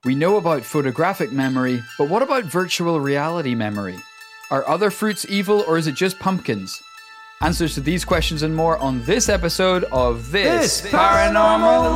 We know about photographic memory, but what about virtual reality memory? Are other fruits evil, or is it just pumpkins? Answers to these questions and more on this episode of This Paranormal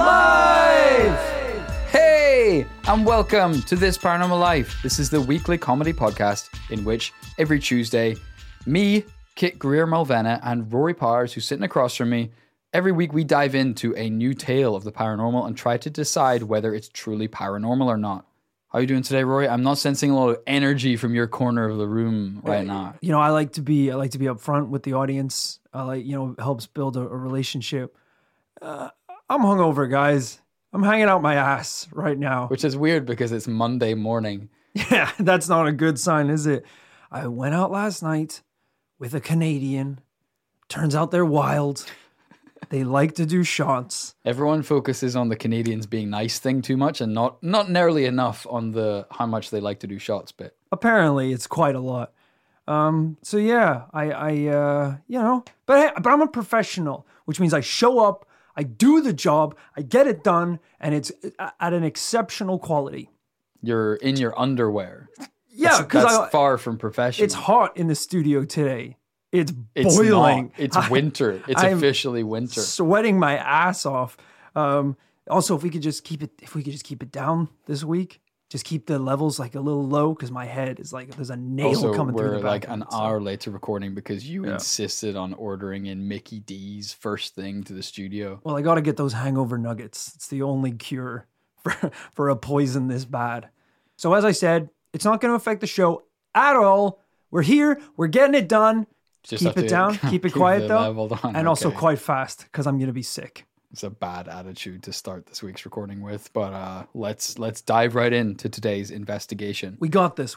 Life! Hey, and welcome to This Paranormal Life. This is the weekly comedy podcast in which every Tuesday, me, Kit Greer-Malvena, and Rory Powers, who's sitting across from me, every week we dive into a new tale of the paranormal and try to decide whether it's truly paranormal or not. How are you doing today, Rory? I'm not sensing a lot of energy from your corner of the room right now. You know, I like to be upfront with the audience. I like, it helps build a relationship. I'm hungover, guys. I'm hanging out my ass right now. Which is weird because it's Monday morning. Yeah, that's not a good sign, is it? I went out last night with a Canadian. Turns out they're wild. They like to do shots. Everyone focuses on the Canadians being nice thing too much and not nearly enough on the how much they like to do shots bit. Apparently, it's quite a lot. So yeah, but hey, but I'm a professional, which means I show up, I do the job, I get it done, and it's at an exceptional quality. You're in your underwear. Yeah, because that's far from professional. It's hot in the studio today. It's boiling. Not. It's winter. It's officially winter. Sweating my ass off. Also, if we could just keep it down this week, just keep the levels like a little low because my head is like there's a nail coming through the back. We're like an hour late to recording because you insisted on ordering in Mickey D's first thing to the studio. Well, I got to get those hangover nuggets. It's the only cure for a poison this bad. So as I said, it's not going to affect the show at all. We're here. We're getting it done. Just keep it down, keep it quiet though, and also okay. quite fast because I'm going to be sick. It's a bad attitude to start this week's recording with, but let's dive right into today's investigation. We got this.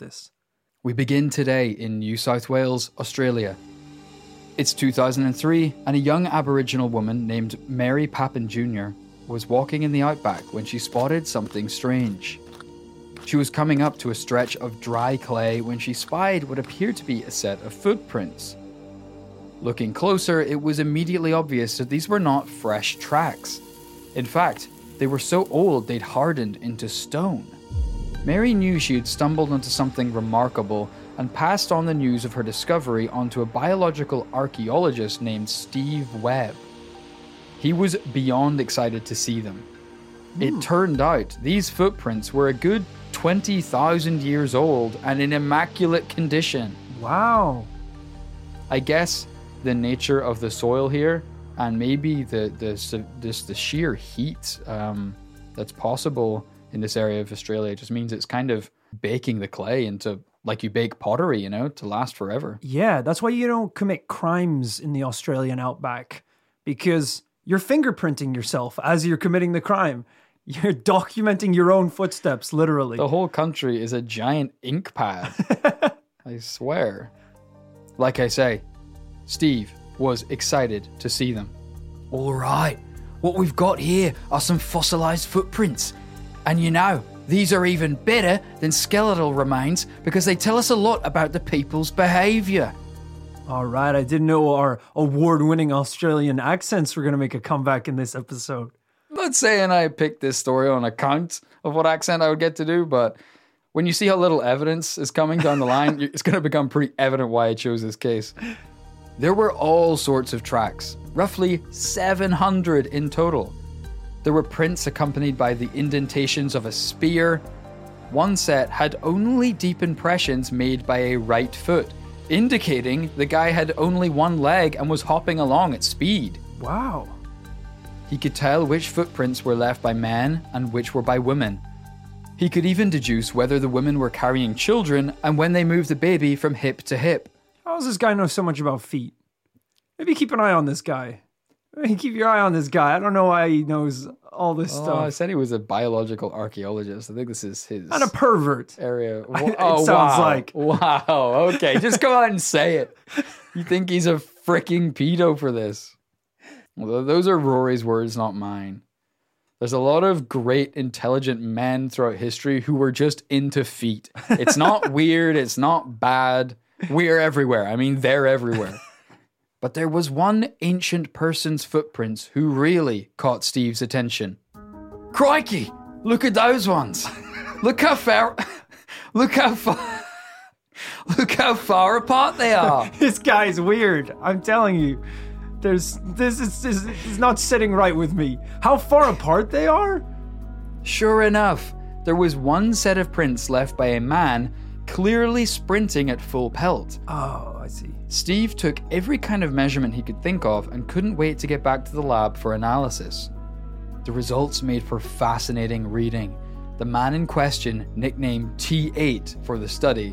We begin today in New South Wales, Australia. It's 2003, and a young Aboriginal woman named Mary Pappen Jr. was walking in the outback when she spotted something strange. She was coming up to a stretch of dry clay when she spied what appeared to be a set of footprints. Looking closer, it was immediately obvious that these were not fresh tracks. In fact, they were so old they'd hardened into stone. Mary knew she had stumbled onto something remarkable and passed on the news of her discovery onto a biological archaeologist named Steve Webb. He was beyond excited to see them. It turned out these footprints were a good 20,000 years old and in immaculate condition. Wow. I guess the nature of the soil here and maybe the sheer heat that's possible in this area of Australia just means it's kind of baking the clay into like you bake pottery, to last forever. Yeah, that's why you don't commit crimes in the Australian outback because you're fingerprinting yourself as you're committing the crime. You're documenting your own footsteps, literally. The whole country is a giant ink pad. I swear. Like I say, Steve was excited to see them. All right, what we've got here are some fossilized footprints. And these are even better than skeletal remains because they tell us a lot about the people's behavior. All right, I didn't know our award-winning Australian accents were going to make a comeback in this episode. I'm not saying I picked this story on account of what accent I would get to do, but when you see how little evidence is coming down the line, it's going to become pretty evident why I chose this case. There were all sorts of tracks, roughly 700 in total. There were prints accompanied by the indentations of a spear. One set had only deep impressions made by a right foot, indicating the guy had only one leg and was hopping along at speed. Wow. He could tell which footprints were left by men and which were by women. He could even deduce whether the women were carrying children and when they moved the baby from hip to hip. How does this guy know so much about feet? Maybe keep an eye on this guy. Keep your eye on this guy. I don't know why he knows all this stuff. I said he was a biological archaeologist. I think this is his... And a pervert. Area. It sounds like. Wow. Okay, just go out and say it. You think he's a freaking pedo for this? Well, those are Rory's words, not mine. There's a lot of great, intelligent men throughout history who were just into feet. It's not weird. It's not bad. We're everywhere. I mean, they're everywhere. But there was one ancient person's footprints who really caught Steve's attention. Crikey! Look at those ones! Look how far. Look how far. Look how far apart they are. This guy's weird. I'm telling you. This is not sitting right with me. How far apart they are? Sure enough, there was one set of prints left by a man clearly sprinting at full pelt. Oh, I see. Steve took every kind of measurement he could think of and couldn't wait to get back to the lab for analysis. The results made for fascinating reading. The man in question, nicknamed T8 for the study,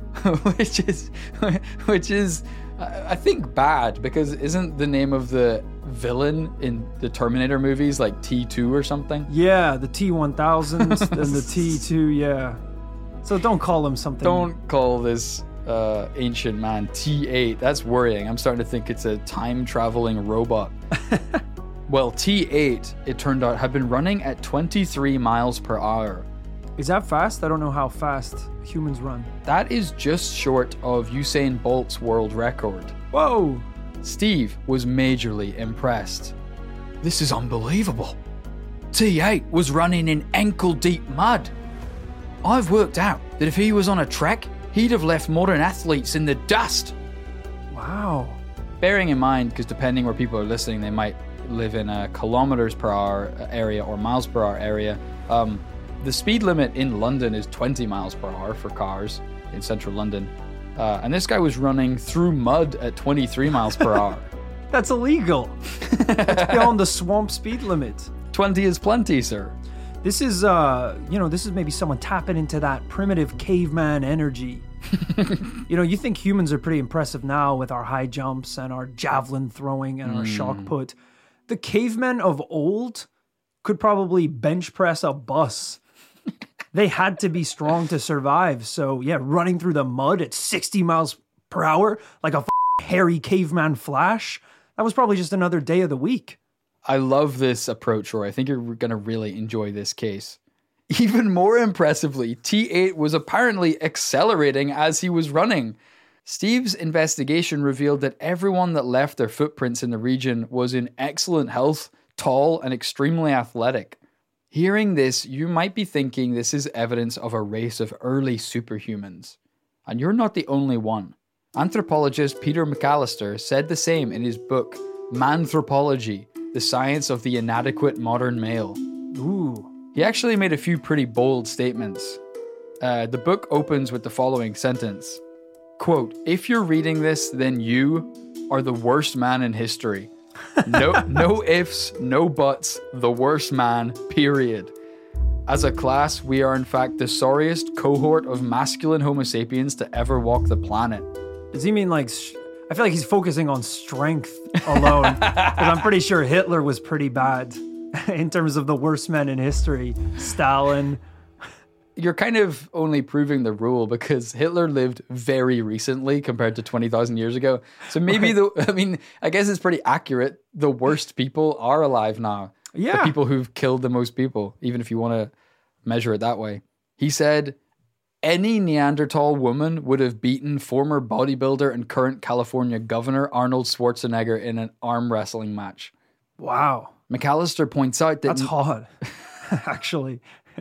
which is I think bad, because isn't the name of the villain in the Terminator movies like T2 or something? Yeah, the T-1000 and the T2, yeah. So don't call him something. Don't call this ancient man T8. That's worrying. I'm starting to think it's a time-traveling robot. Well, T8, it turned out, had been running at 23 miles per hour. Is that fast? I don't know how fast humans run. That is just short of Usain Bolt's world record. Whoa! Steve was majorly impressed. This is unbelievable. T8 was running in ankle-deep mud. I've worked out that if he was on a trek, he'd have left modern athletes in the dust. Wow. Bearing in mind, because depending where people are listening, they might live in a kilometers per hour area or miles per hour area. The speed limit in London is 20 miles per hour for cars in central London. And this guy was running through mud at 23 miles per hour. That's illegal. That's beyond the swamp speed limit. 20 is plenty, sir. This is, this is maybe someone tapping into that primitive caveman energy. You think humans are pretty impressive now with our high jumps and our javelin throwing and our shock put. The cavemen of old could probably bench press a bus. They had to be strong to survive. So yeah, running through the mud at 60 miles per hour like a hairy caveman Flash, that was probably just another day of the week. I love this approach, Roy. I think you're going to really enjoy this case. Even more impressively, T8 was apparently accelerating as he was running. Steve's investigation revealed that everyone that left their footprints in the region was in excellent health, tall, and extremely athletic. Hearing this, you might be thinking this is evidence of a race of early superhumans. And you're not the only one. Anthropologist Peter McAllister said the same in his book, Manthropology, The Science of the Inadequate Modern Male. Ooh. He actually made a few pretty bold statements. The book opens with the following sentence. Quote, "If you're reading this, then you are the worst man in history. No ifs, no buts, the worst man, period. As a class, we are in fact the sorriest cohort of masculine Homo sapiens to ever walk the planet." Does he mean like... I feel like he's focusing on strength alone. Because I'm pretty sure Hitler was pretty bad in terms of the worst men in history. Stalin... You're kind of only proving the rule because Hitler lived very recently compared to 20,000 years ago. So maybe I guess it's pretty accurate. The worst people are alive now. Yeah. The people who've killed the most people, even if you want to measure it that way. He said, any Neanderthal woman would have beaten former bodybuilder and current California governor Arnold Schwarzenegger in an arm wrestling match. Wow. McAllister points out that... That's hot, actually.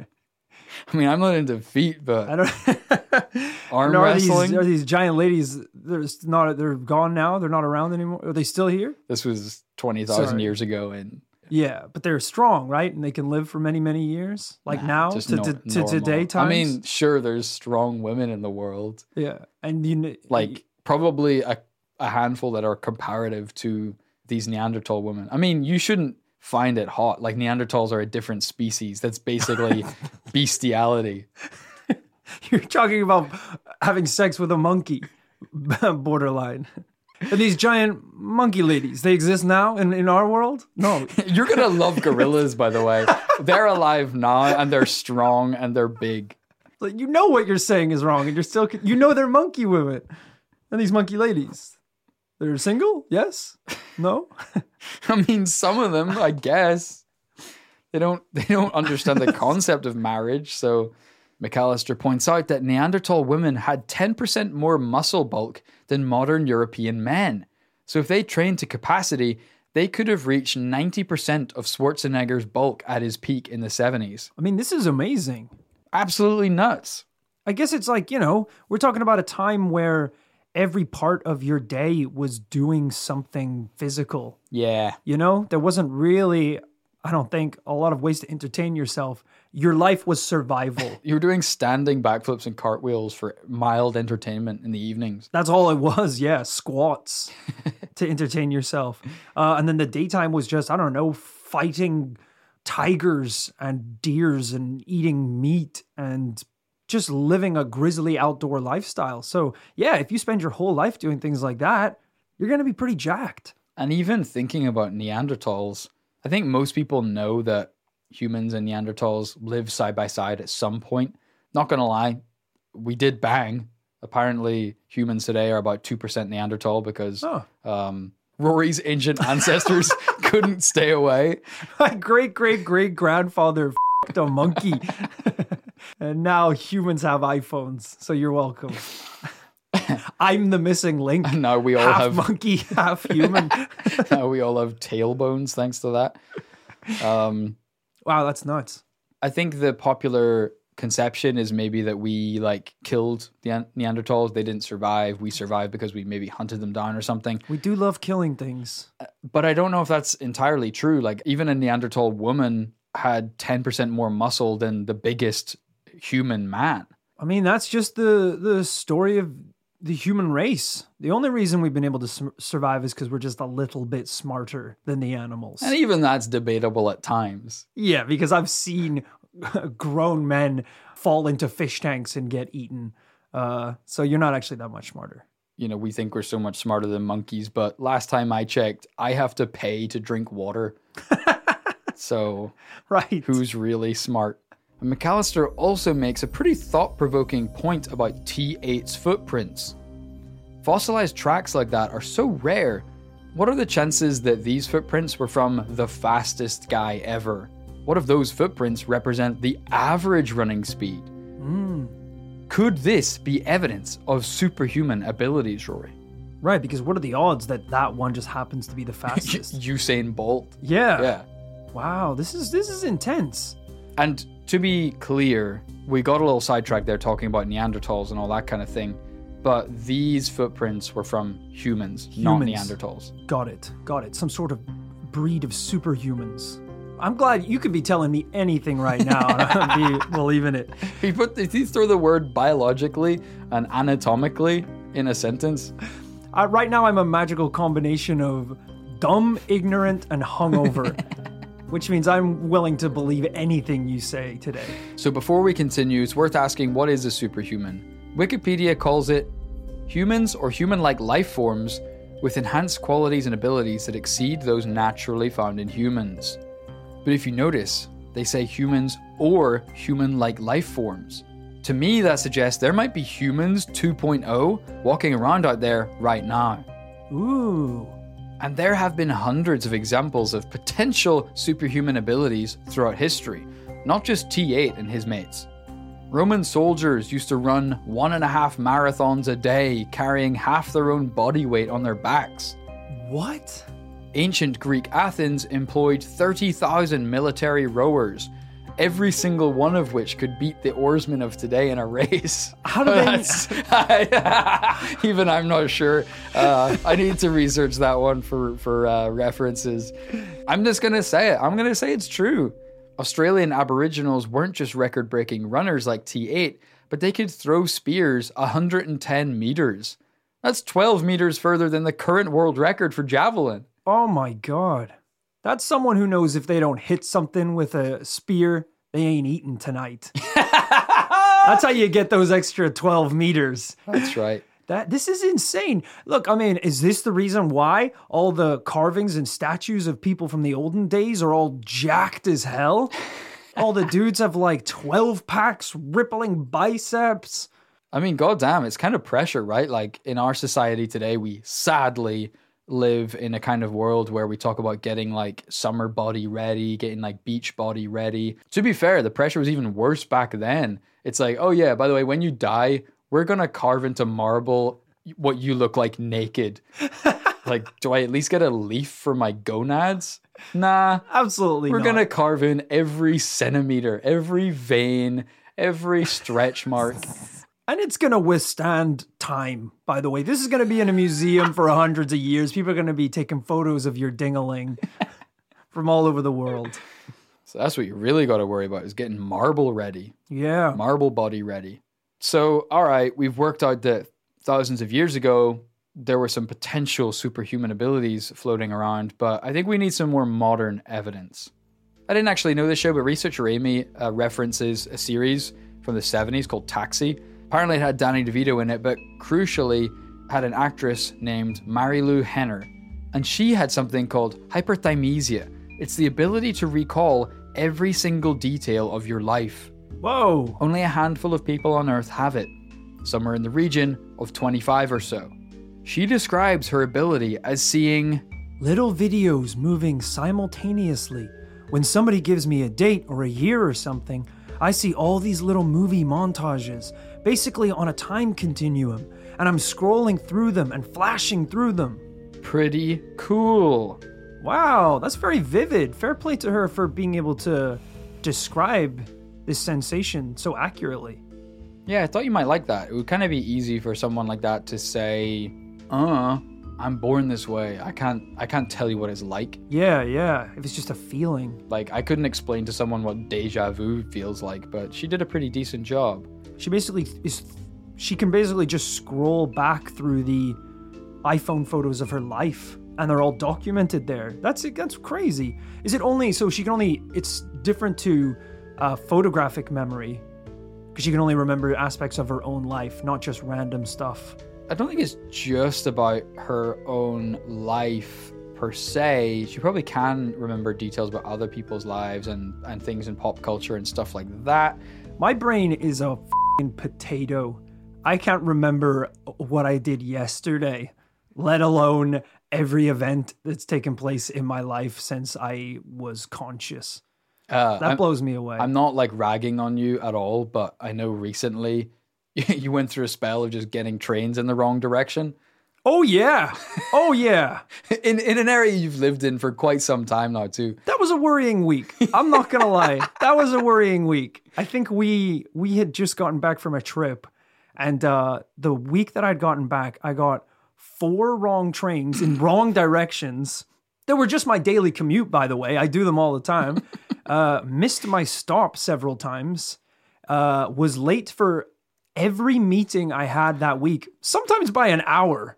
I mean, I'm not into feet, but I don't. Arm wrestling. Are these giant ladies? They're gone now. They're not around anymore. Are they still here? This was 20,000 years ago, and yeah, but they're strong, right? And they can live for many, many years. Like now to today times. I mean, sure, there's strong women in the world. Yeah, and probably a handful that are comparative to these Neanderthal women. I mean, you shouldn't find it hot. Like Neanderthals are a different species. That's basically bestiality. You're talking about having sex with a monkey, borderline. And these giant monkey ladies, they exist now in our world? No. You're going to love gorillas, by the way. They're alive now, and they're strong, and they're big. Like, you know what you're saying is wrong, and you're still... they're monkey women. And these monkey ladies. They're single? Yes? No? I mean, some of them, I guess. They don't understand the concept of marriage. So McAllister points out that Neanderthal women had 10% more muscle bulk than modern European men. So if they trained to capacity, they could have reached 90% of Schwarzenegger's bulk at his peak in the 70s. I mean, this is amazing. Absolutely nuts. I guess it's like, we're talking about a time where every part of your day was doing something physical. Yeah. There wasn't really, I don't think, a lot of ways to entertain yourself. Your life was survival. You were doing standing backflips and cartwheels for mild entertainment in the evenings. That's all it was, yeah. Squats to entertain yourself. And then the daytime was just, I don't know, fighting tigers and deers and eating meat and just living a grisly outdoor lifestyle. So yeah, if you spend your whole life doing things like that, you're going to be pretty jacked. And even thinking about Neanderthals, I think most people know that humans and Neanderthals lived side by side at some point. Not going to lie, we did bang. Apparently, humans today are about 2% Neanderthal because Rory's ancient ancestors couldn't stay away. My great-great-great-grandfather f***ed a monkey. And now humans have iPhones, so you're welcome. I'm the missing link. Now we all half have monkey, half human. Now we all have tailbones thanks to that. Wow, that's nuts. I think the popular conception is maybe that we killed the Neanderthals. They didn't survive. We survived because we maybe hunted them down or something. We do love killing things. But I don't know if that's entirely true. Like even a Neanderthal woman had 10% more muscle than the biggest human man. I mean, that's just the story of the human race. The only reason we've been able to survive is because we're just a little bit smarter than the animals. And even that's debatable at times. Yeah, because I've seen grown men fall into fish tanks and get eaten. So you're not actually that much smarter. We think we're so much smarter than monkeys, but last time I checked, I have to pay to drink water. So right. Who's really smart? And McAllister also makes a pretty thought-provoking point about T8's footprints. Fossilized tracks like that are so rare. What are the chances that these footprints were from the fastest guy ever? What if those footprints represent the average running speed? Could this be evidence of superhuman abilities, Rory? Right, because what are the odds that one just happens to be the fastest? Usain Bolt. Yeah. Wow, this is intense. And to be clear, we got a little sidetracked there talking about Neanderthals and all that kind of thing. But these footprints were from humans, not Neanderthals. Got it. Some sort of breed of superhumans. I'm glad you could be telling me anything right now and I'd be believing it. If you throw the word biologically and anatomically in a sentence. Right now I'm a magical combination of dumb, ignorant, and hungover. Which means I'm willing to believe anything you say today. So before we continue, it's worth asking, what is a superhuman? Wikipedia calls it humans or human-like life forms with enhanced qualities and abilities that exceed those naturally found in humans. But if you notice, they say humans or human-like life forms. To me, that suggests there might be humans 2.0 walking around out there right now. Ooh. And there have been hundreds of examples of potential superhuman abilities throughout history, not just T8 and his mates. Roman soldiers used to run 1.5 marathons a day, carrying half their own body weight on their backs. What? Ancient Greek Athens employed 30,000 military rowers, every single one of which could beat the oarsmen of today in a race. How do they... Even I'm not sure. I need to research that one for references. I'm just going to say it. I'm going to say it's true. Australian Aboriginals weren't just record-breaking runners like T8, but they could throw spears 110 meters. That's 12 meters further than the current world record for javelin. Oh my God. That's someone who knows if they don't hit something with a spear, they ain't eating tonight. That's how you get those extra 12 meters. That's right. This is insane. Look, I mean, is this the reason why all the carvings and statues of people from the olden days are all jacked as hell? All the dudes have 12 packs, rippling biceps. I mean, goddamn, it's kind of pressure, right? Like in our society today, we sadly live in a kind of world where we talk about getting summer body ready, getting beach body ready. To be fair, the pressure was even worse back then. It's oh yeah, by the way, when you die, we're going to carve into marble what you look like naked. Do I at least get a leaf for my gonads? Nah. Absolutely We're not. going to carve in every centimeter, every vein, Every stretch mark. And it's going to withstand time, by the way. This is going to be in a museum for hundreds of years. People are going to be taking photos of your ding-a-ling from all over the world. So that's what you really got to worry about, is getting marble ready. Yeah. Marble body ready. So, all right, we've worked out that thousands of years ago, there were some potential superhuman abilities floating around, but I think we need some more modern evidence. I didn't actually know this show, but researcher Amy references a series from the 70s called Taxi. Apparently it had Danny DeVito in it, but crucially had an actress named Marilu Henner. And she had something called hyperthymesia. It's the ability to recall every single detail of your life. Whoa. Only a handful of people on Earth have it, somewhere in the region of 25 or so. She describes her ability as seeing little videos moving simultaneously. When somebody gives me a date or a year or something, I see all these little movie montages, basically on a time continuum, and I'm scrolling through them and flashing through them. Pretty cool. Wow, that's very vivid. Fair play to her for being able to describe this sensation so accurately. Yeah, I thought you might like that. It would kind of be easy for someone like that to say, I'm born this way. I can't tell you what it's like. Yeah. If it's just a feeling. Like, I couldn't explain to someone what deja vu feels like, but she did a pretty decent job. She can basically just scroll back through the iPhone photos of her life, and they're all documented there. That's crazy. Is it only, so she can only, it's different to photographic memory, because she can only remember aspects of her own life, not just random stuff. I don't think it's just about her own life per se. She probably can remember details about other people's lives and things in pop culture and stuff like that. My brain is a f***ing potato. I can't remember what I did yesterday, let alone every event that's taken place in my life since I was conscious. That blows me away. I'm not like ragging on you at all, but I know recently you went through a spell of just getting trains in the wrong direction. Oh yeah. in an area you've lived in for quite some time now too. That was a worrying week. I'm not gonna lie. That was a worrying week. I think we had just gotten back from a trip, and the week that I'd gotten back, I got 4 wrong trains in wrong directions. They were just my daily commute, by the way. I do them all the time. Missed my stop several times. Was late for every meeting I had that week, sometimes by an hour.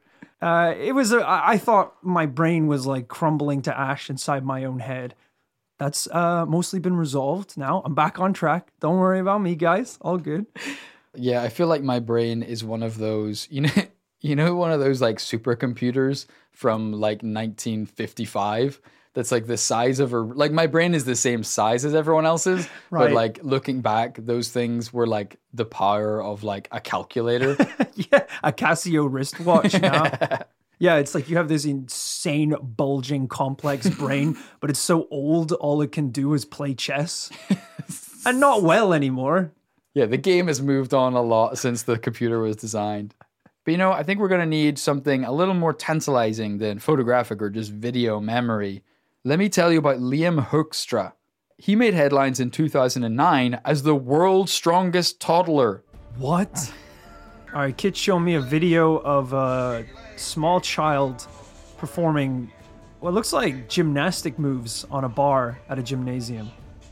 I thought my brain was like crumbling to ash inside my own head. That's mostly been resolved now. I'm back on track. Don't worry about me, guys. All good. Yeah, I feel like my brain is one of those, one of those like supercomputers from like 1955 that's like the size of like my brain is the same size as everyone else's, right. But like looking back, those things were like the power of like a calculator. Yeah, a Casio wristwatch now. Yeah, it's like you have this insane, bulging, complex brain, but it's so old, all it can do is play chess. And not well anymore. Yeah, the game has moved on a lot since the computer was designed. But I think we're going to need something a little more tantalizing than photographic or just video memory. Let me tell you about Liam Hoekstra. He made headlines in 2009 as the world's strongest toddler. What? All right, kids show me a video of a small child performing what looks like gymnastic moves on a bar at a gymnasium.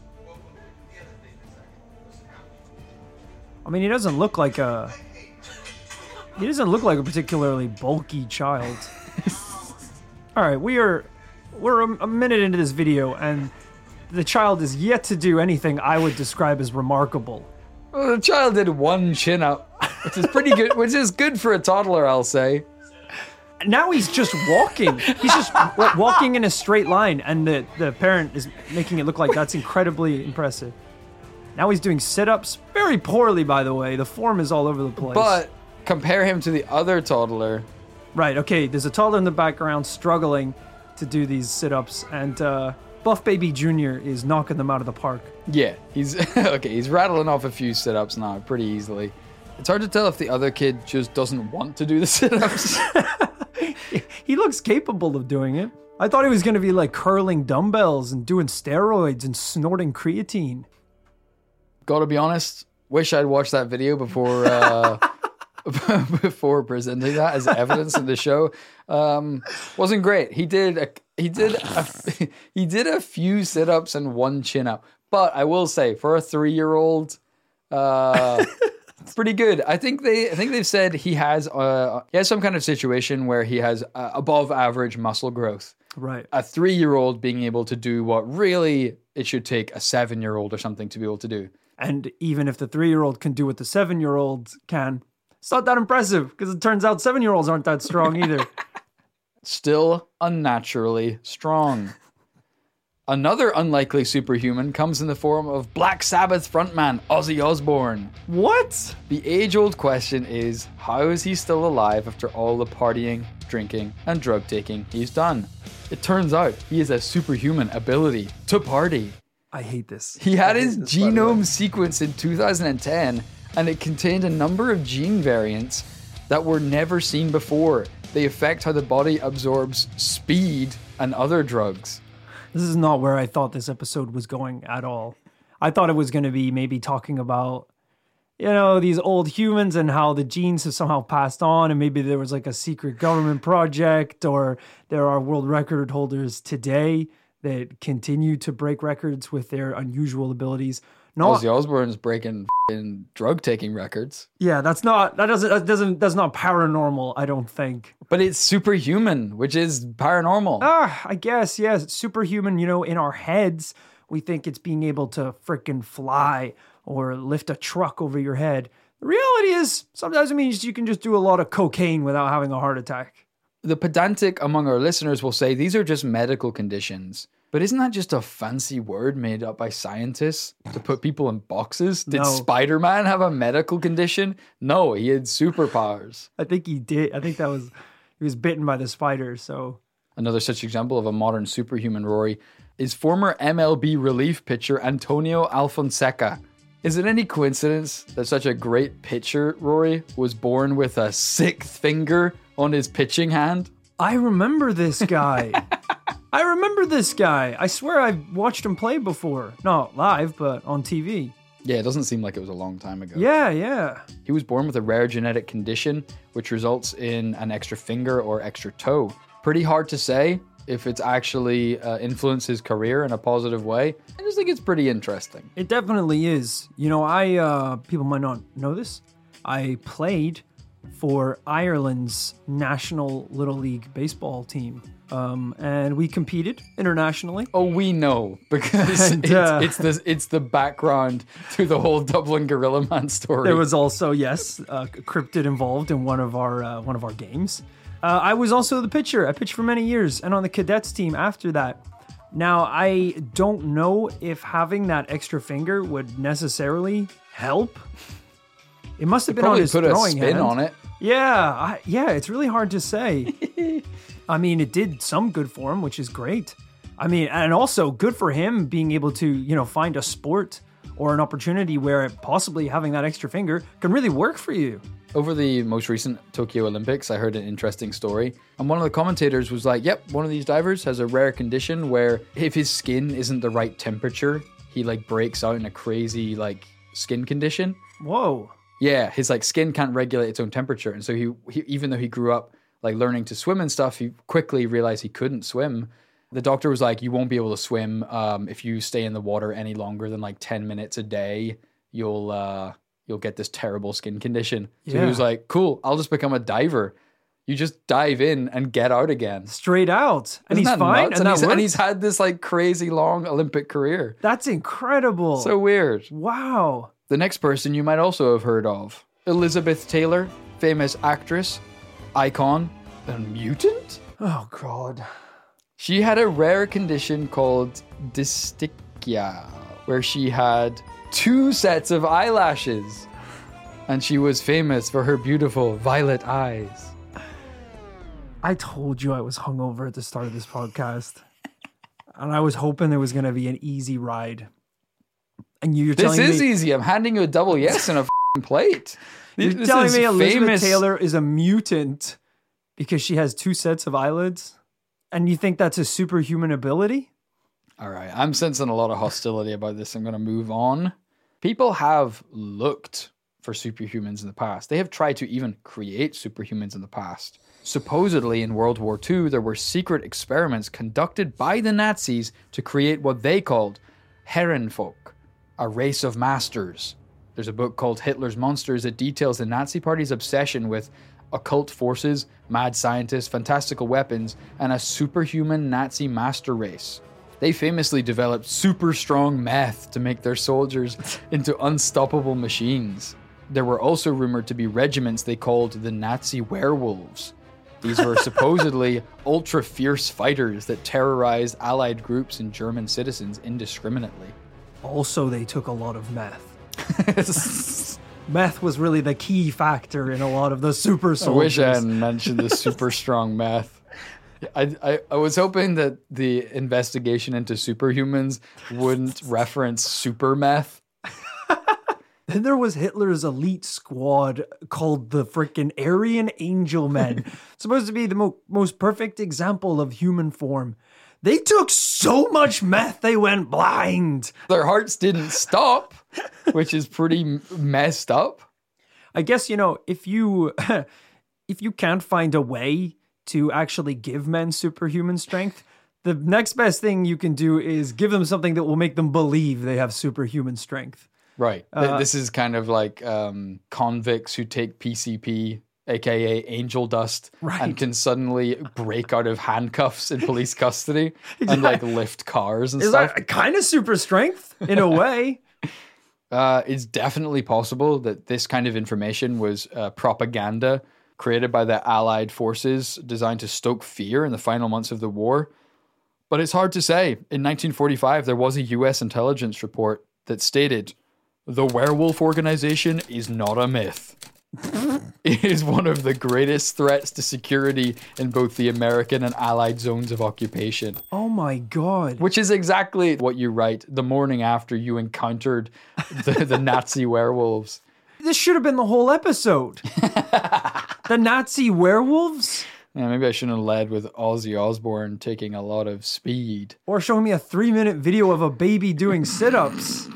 I mean, he doesn't look like a particularly bulky child. All right, we're a minute into this video, and the child is yet to do anything I would describe as remarkable. Well, the child did one chin up, which is pretty good, which is good for a toddler, I'll say. Now he's just walking. He's just walking in a straight line, and the parent is making it look like that's incredibly impressive. Now he's doing sit-ups, very poorly, by the way. The form is all over the place. But compare him to the other toddler. Right, okay, there's a toddler in the background struggling to do these sit-ups, and Buff Baby Jr. is knocking them out of the park. Yeah, he's rattling off a few sit-ups now pretty easily. It's hard to tell if the other kid just doesn't want to do the sit-ups. He looks capable of doing it. I thought he was going to be like curling dumbbells and doing steroids and snorting creatine. Gotta be honest, Wish I'd watched that video before before presenting that as evidence in the show. Wasn't great. He did a few sit-ups and one chin-up. But I will say, for a 3-year-old, it's pretty good. I think they've said he has some kind of situation where he has above average muscle growth. Right. A 3-year-old being able to do what really it should take a 7-year-old or something to be able to do. And even if the 3-year-old can do what the 7-year-old can, it's not that impressive because it turns out 7-year-olds aren't that strong either. Still unnaturally strong. Another unlikely superhuman comes in the form of Black Sabbath frontman Ozzy Osbourne. What? The age-old question is, how is he still alive after all the partying, drinking, and drug taking he's done? It turns out he has a superhuman ability to party. I hate this. He had his genome sequenced in 2010, and it contained a number of gene variants that were never seen before. They affect how the body absorbs speed and other drugs. This is not where I thought this episode was going at all. I thought it was going to be maybe talking about, these old humans and how the genes have somehow passed on, and maybe there was like a secret government project, or there are world record holders today that continue to break records with their unusual abilities. No, Ozzy Osbourne's breaking drug taking records. Yeah, that's not paranormal, I don't think. But it's superhuman, which is paranormal. I guess, yes. Superhuman, in our heads, we think it's being able to freaking fly or lift a truck over your head. The reality is, sometimes it means you can just do a lot of cocaine without having a heart attack. The pedantic among our listeners will say these are just medical conditions. But isn't that just a fancy word made up by scientists to put people in boxes? Did No. Spider-Man have a medical condition? No, he had superpowers. I think he did. I think he was bitten by the spider, so... Another such example of a modern superhuman, Rory, is former MLB relief pitcher Antonio Alfonseca. Is it any coincidence that such a great pitcher, Rory, was born with a 6th finger on his pitching hand? I remember this guy. I swear I've watched him play before. Not live, but on TV. Yeah, it doesn't seem like it was a long time ago. Yeah. He was born with a rare genetic condition, which results in an extra finger or extra toe. Pretty hard to say if it's actually influenced his career in a positive way. I just think it's pretty interesting. It definitely is. I people might not know this. I played for Ireland's national Little League baseball team. And we competed internationally. Oh, we know, because it's the background to the whole Dublin Gorilla Man story. There was also, yes, a cryptid involved in one of our games. I was also the pitcher. I pitched for many years, and on the cadets team after that. Now, I don't know if having that extra finger would necessarily help. It must have been on his throwing hand. Probably put a spin on it. Yeah, it's really hard to say. I mean, it did some good for him, which is great. I mean, and also good for him being able to, find a sport or an opportunity where possibly having that extra finger can really work for you. Over the most recent Tokyo Olympics, I heard an interesting story. And one of the commentators was like, yep, one of these divers has a rare condition where if his skin isn't the right temperature, he breaks out in a crazy skin condition. Whoa. Yeah, his skin can't regulate its own temperature. And so he even though he grew up learning to swim and stuff, he quickly realized he couldn't swim. The doctor was like, you won't be able to swim if you stay in the water any longer than 10 minutes a day. You'll get this terrible skin condition. So he was like, cool, I'll just become a diver. You just dive in and get out again. Straight out. And Isn't he's that fine. nuts? And he's had this crazy long Olympic career. That's incredible. So weird. Wow. The next person you might also have heard of. Elizabeth Taylor, famous actress, icon, and mutant? Oh, God. She had a rare condition called dystichia, where she had 2 sets of eyelashes. And she was famous for her beautiful violet eyes. I told you I was hungover at the start of this podcast. And I was hoping there was going to be an easy ride. And you're telling me... This is easy. I'm handing you a double yes and a plate. You're telling me Elizabeth Taylor is a mutant because she has 2 sets of eyelids? And you think that's a superhuman ability? All right. I'm sensing a lot of hostility about this. I'm going to move on. People have looked for superhumans in the past. They have tried to even create superhumans in the past. Supposedly, in World War II, there were secret experiments conducted by the Nazis to create what they called Herrenvolk, a race of masters. There's a book called Hitler's Monsters that details the Nazi Party's obsession with occult forces, mad scientists, fantastical weapons, and a superhuman Nazi master race. They famously developed super strong meth to make their soldiers into unstoppable machines. There were also rumored to be regiments they called the Nazi werewolves. These were supposedly ultra-fierce fighters that terrorized Allied groups and German citizens indiscriminately. Also, they took a lot of meth. Meth was really the key factor in a lot of the super soldiers. I wish I hadn't mentioned the super strong meth. I was hoping that the investigation into superhumans wouldn't reference super meth. Then there was Hitler's elite squad called the frickin' Aryan Angel Men. Supposed to be the most perfect example of human form. They took so much meth they went blind. Their hearts didn't stop, which is pretty messed up. I guess, if you can't find a way to actually give men superhuman strength, the next best thing you can do is give them something that will make them believe they have superhuman strength. Right. This is kind of like convicts who take PCP, aka angel dust, right, and can suddenly break out of handcuffs in police custody and like lift cars and stuff. Is that kind of super strength in a way? It's definitely possible that this kind of information was propaganda created by the Allied forces designed to stoke fear in the final months of the war. But it's hard to say. In 1945, there was a US intelligence report that stated, "The werewolf organization is not a myth. It is one of the greatest threats to security in both the American and Allied zones of occupation." Oh my God. Which is exactly what you write the morning after you encountered the Nazi werewolves. This should have been the whole episode. The Nazi werewolves? Yeah, maybe I shouldn't have led with Ozzy Osbourne taking a lot of speed. Or showing me a 3-minute video of a baby doing sit-ups.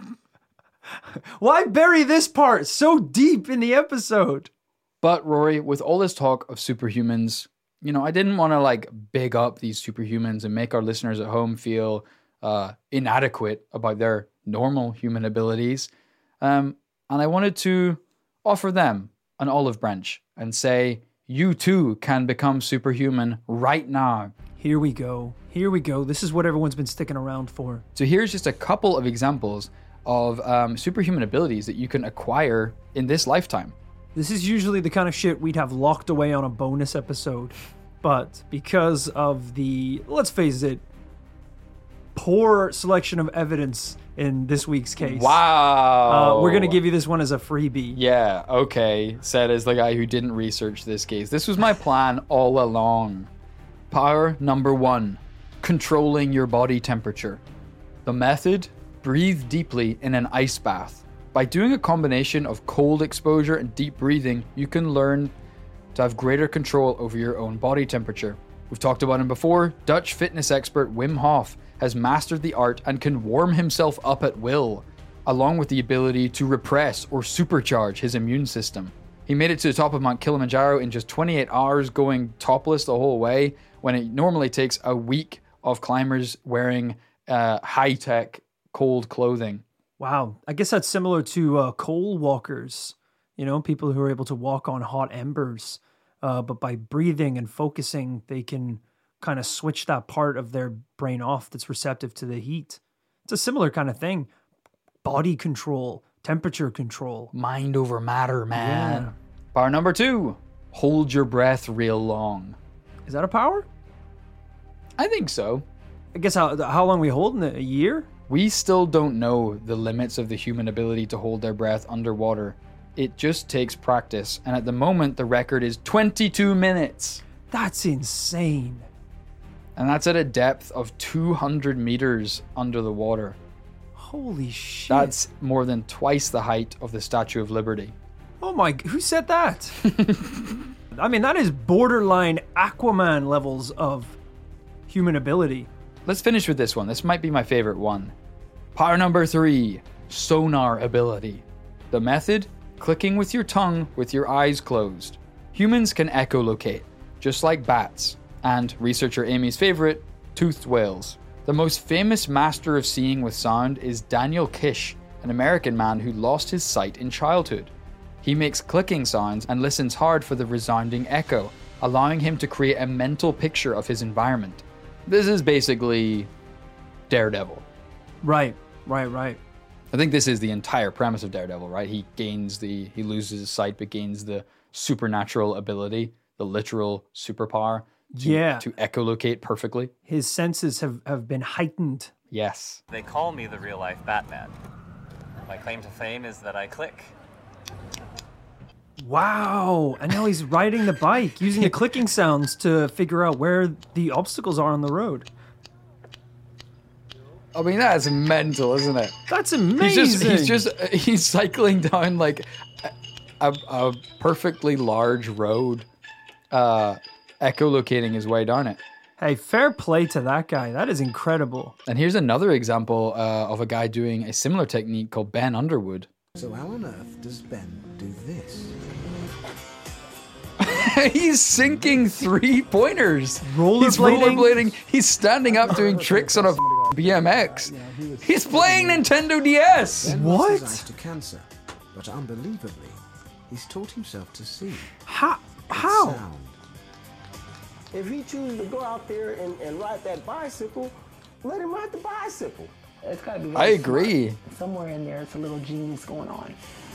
Why bury this part so deep in the episode? But Rory, with all this talk of superhumans, I didn't want to big up these superhumans and make our listeners at home feel inadequate about their normal human abilities. And I wanted to offer them an olive branch and say, you too can become superhuman right now. Here we go. This is what everyone's been sticking around for. So here's just a couple of examples of superhuman abilities that you can acquire in this lifetime. This is usually the kind of shit we'd have locked away on a bonus episode. But because of the, let's face it, poor selection of evidence in this week's case. Wow. We're going to give you this one as a freebie. Yeah, okay. Said as the guy who didn't research this case. This was my plan all along. Power number 1, controlling your body temperature. The method, breathe deeply in an ice bath. By doing a combination of cold exposure and deep breathing, you can learn to have greater control over your own body temperature. We've talked about him before. Dutch fitness expert Wim Hof has mastered the art and can warm himself up at will, along with the ability to repress or supercharge his immune system. He made it to the top of Mount Kilimanjaro in just 28 hours, going topless the whole way, when it normally takes a week of climbers wearing high-tech cold clothing. Wow. I guess that's similar to coal walkers, people who are able to walk on hot embers. But by breathing and focusing, they can kind of switch that part of their brain off that's receptive to the heat. It's a similar kind of thing. Body control, temperature control. Mind over matter, man. Yeah. Power number 2, hold your breath real long. Is that a power? I think so. I guess how long are we holding it? A year? We still don't know the limits of the human ability to hold their breath underwater. It just takes practice, and at the moment the record is 22 minutes. That's insane. And that's at a depth of 200 meters under the water. Holy shit. That's more than twice the height of the Statue of Liberty. Oh my, who said that? I mean, that is borderline Aquaman levels of human ability. Let's finish with this one. This might be my favorite one. Power number 3, sonar ability. The method? Clicking with your tongue with your eyes closed. Humans can echolocate, just like bats, and researcher Amy's favorite, toothed whales. The most famous master of seeing with sound is Daniel Kish, an American man who lost his sight in childhood. He makes clicking sounds and listens hard for the resounding echo, allowing him to create a mental picture of his environment. This is basically Daredevil. Right. I think this is the entire premise of Daredevil, right? He loses his sight, but gains the supernatural ability, the literal superpower to echolocate perfectly. His senses have been heightened. Yes. They call me the real-life Batman. My claim to fame is that I click. Wow. And now he's riding the bike, using the clicking sounds to figure out where the obstacles are on the road. I mean, that's mental, isn't it? That's amazing. He's cycling down like a perfectly large road, echolocating his way down it. Hey, fair play to that guy. That is incredible. And here's another example of a guy doing a similar technique called Ben Underwood. So how on earth does Ben do this? He's sinking 3 pointers. He's Rollerblading. rollerblading. He's standing up doing tricks on a BMX. He's playing Nintendo DS. Ben What? lost his eyes to cancer, but unbelievably, he's taught himself to see. How? Sound. If he chooses to go out there and ride that bicycle, let him ride the bicycle. It's gotta be. I agree. Somewhere in there, it's a little genius going on.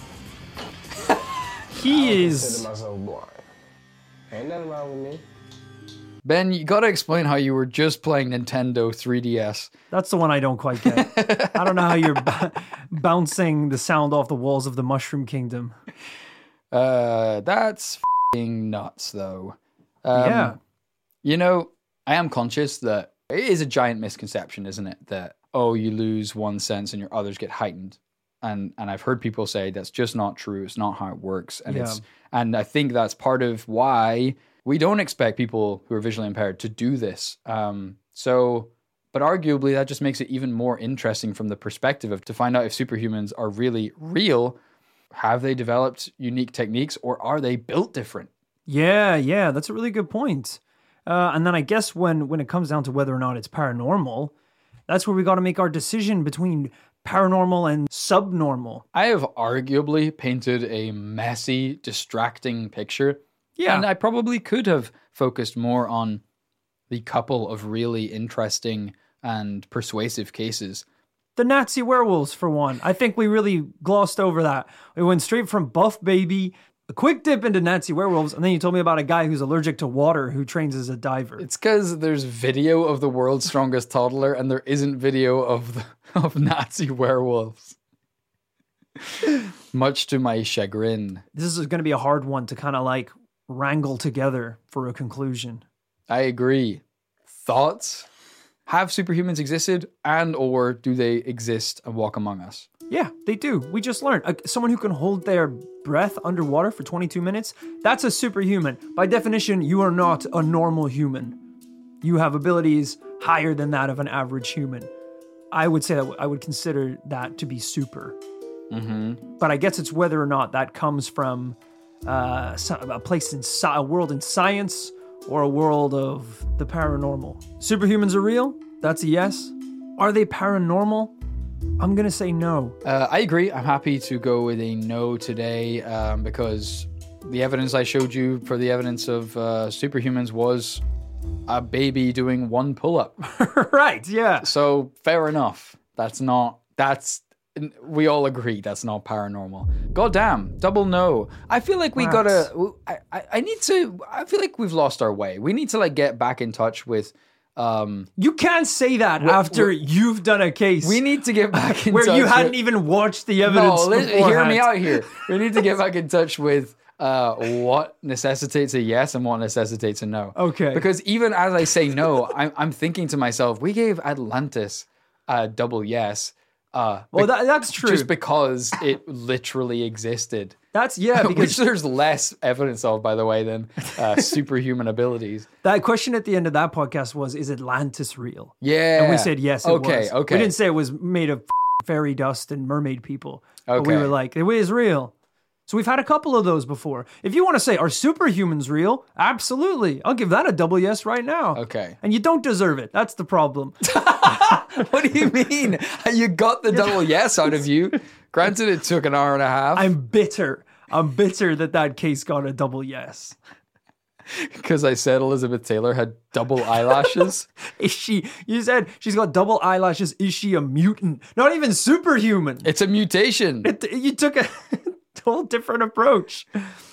He Consider is. myself blind. Ain't nothing wrong with me. Ben, you gotta explain how you were just playing Nintendo 3DS. That's the one I don't quite get. I don't know how you're bouncing the sound off the walls of the Mushroom Kingdom. That's f***ing nuts, though. Yeah. You know, I am conscious that it is a giant misconception, isn't it? That, you lose one sense and your others get heightened. And I've heard people say that's just not true. It's not how it works. And I think that's part of why we don't expect people who are visually impaired to do this. But arguably that just makes it even more interesting from the perspective of to find out if superhumans are really real. Have they developed unique techniques or are they built different? Yeah, that's a really good point. And then I guess when it comes down to whether or not it's paranormal, that's where we got to make our decision between paranormal and subnormal. I have arguably painted a messy, distracting picture. Yeah. And I probably could have focused more on the couple of really interesting and persuasive cases. The Nazi werewolves, for one. I think we really glossed over that. We went straight from Buff Baby, a quick dip into Nazi werewolves, and then you told me about a guy who's allergic to water who trains as a diver. It's because there's video of the world's strongest toddler and there isn't video of Nazi werewolves. Much to my chagrin. This is going to be a hard one to kind of like wrangle together for a conclusion. I agree. Thoughts? Have superhumans existed and or do they exist and walk among us? Yeah, they do. We just learned. Someone who can hold their breath underwater for 22 minutes, that's a superhuman. By definition, you are not a normal human. You have abilities higher than that of an average human. I would say that I would consider that to be super. Mm-hmm. But I guess it's whether or not that comes from a place in a world in science or a world of the paranormal. Superhumans are real? That's a yes. Are they paranormal? I'm going to say no. I agree. I'm happy to go with a no today because the evidence I showed you for the evidence of superhumans was a baby doing one pull-up. Right, yeah. So fair enough. We all agree that's not paranormal. Goddamn, double no. I feel like we gotta, I feel like we've lost our way. We need to like get back in touch with, you can't say that after you've done a case. we need to get back in where touch you hadn't even watched the evidence hear me out here. We need to get back in touch with what necessitates a yes and what necessitates a no. Okay. Because even as I say no, I'm thinking to myself, we gave Atlantis a double yes. That's true. Just because it literally existed. That's, yeah, because Which there's less evidence of, by the way, than superhuman abilities. that question at the end of that podcast was, is Atlantis real? Yeah. And we said yes, it was. Okay. We didn't say it was made of fairy dust and mermaid people. But we Okay. were like, it is real. So we've had a couple of those before. If you want to say, are superhumans real? Absolutely. I'll give that a double yes right now. Okay. And you don't deserve it. That's the problem. What do you mean? You got the double yes out of you. Granted, it took an hour and a half. I'm bitter. I'm bitter that case got a double yes. Because I said Elizabeth Taylor had double eyelashes. You said she's got double eyelashes. Is she a mutant? Not even superhuman. It's a mutation. You took a whole different approach.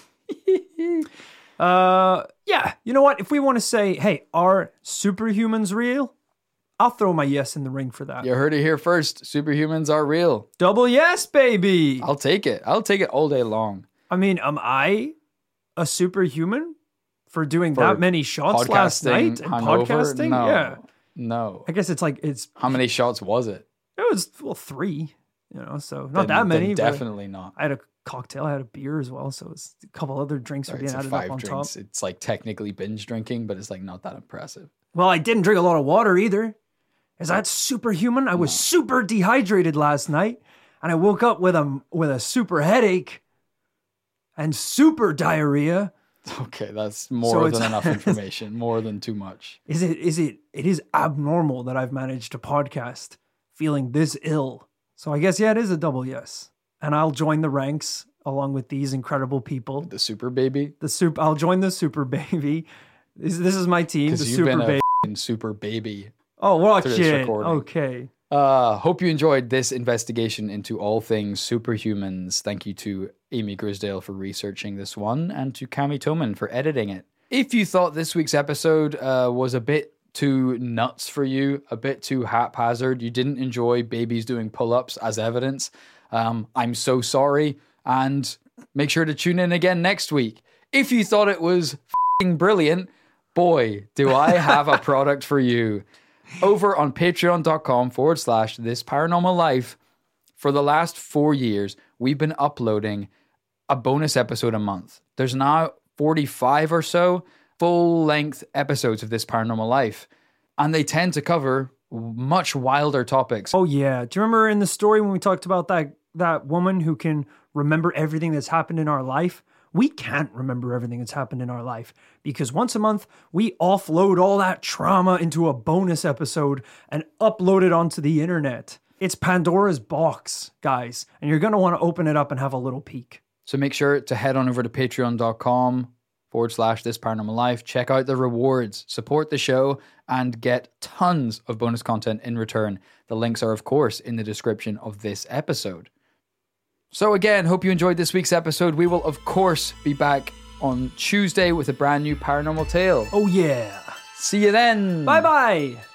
Yeah. You know what? If we want to say, hey, are superhumans real? I'll throw my yes in the ring for that. You heard it here first. Superhumans are real. Double yes, baby. I'll take it. I'll take it all day long. I mean, am I a superhuman for doing that many shots last night and hungover? podcasting? No. Yeah. No. I guess it's How many shots was it? it was 3, so not that many. Then but definitely not. I had a cocktail, I had a beer as well, so it's a couple other drinks were Sorry, being it's added like up 5 on drinks. top. It's like technically binge drinking, but it's like not that impressive. Well, I didn't drink a lot of water either. Is that superhuman? I was super dehydrated last night, and I woke up with a super headache and super diarrhea. Okay, that's So more it's- than enough information. More than too much. It is abnormal that I've managed to podcast feeling this ill. So I guess, yeah, it is a double yes. And I'll join the ranks along with these incredible people. The super baby? I'll join the super baby. This is my team, the Because you've super been a baby. f***ing super baby. Oh, watch through this it. recording. Okay. Hope you enjoyed this investigation into all things superhumans. Thank you to Amy Grisdale for researching this one and to Cami Toman for editing it. If you thought this week's episode was a bit too nuts for you, a bit too haphazard, you didn't enjoy babies doing pull-ups as evidence, I'm so sorry. And make sure to tune in again next week. If you thought it was f***ing brilliant, boy, do I have a product for you. Over on patreon.com/This Paranormal Life, for the last 4 years, we've been uploading a bonus episode a month. There's now 45 or so full-length episodes of This Paranormal Life, and they tend to cover much wilder topics. Oh, yeah. Do you remember in the story when we talked about that woman who can remember everything that's happened in our life? We can't remember everything that's happened in our life because once a month we offload all that trauma into a bonus episode and upload it onto the internet. It's Pandora's box, guys, and you're going to want to open it up and have a little peek. So make sure to head on over to patreon.com/This Paranormal Life. Check out the rewards, support the show, and get tons of bonus content in return. The links are, of course, in the description of this episode. So again, hope you enjoyed this week's episode. We will, of course, be back on Tuesday with a brand new paranormal tale. Oh, yeah. See you then. Bye-bye.